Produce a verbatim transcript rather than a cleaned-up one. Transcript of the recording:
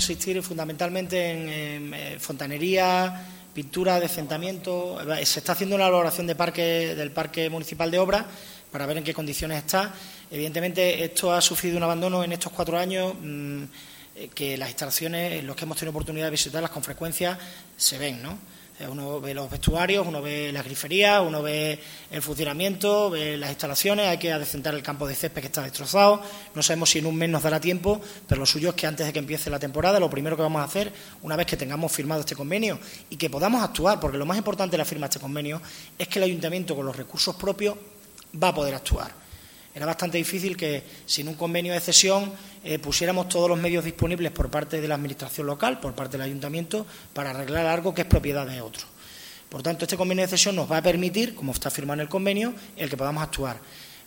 consistir fundamentalmente en, en, en fontanería, pintura, destentamiento. Se está haciendo una elaboración de parque, del Parque Municipal de Obras para ver en qué condiciones está. Evidentemente, esto ha sufrido un abandono en estos cuatro años mmm, que las instalaciones, en los que hemos tenido oportunidad de visitarlas con frecuencia, se ven, ¿no? Uno ve los vestuarios, uno ve las griferías, uno ve el funcionamiento, ve las instalaciones, hay que adecentar el campo de césped que está destrozado. No sabemos si en un mes nos dará tiempo, pero lo suyo es que antes de que empiece la temporada, lo primero que vamos a hacer, una vez que tengamos firmado este convenio y que podamos actuar, porque lo más importante de la firma de este convenio es que el Ayuntamiento con los recursos propios va a poder actuar. Era bastante difícil que, sin un convenio de cesión, eh, pusiéramos todos los medios disponibles por parte de la Administración local, por parte del Ayuntamiento, para arreglar algo que es propiedad de otro. Por tanto, este convenio de cesión nos va a permitir, como está firmado en el convenio, el que podamos actuar.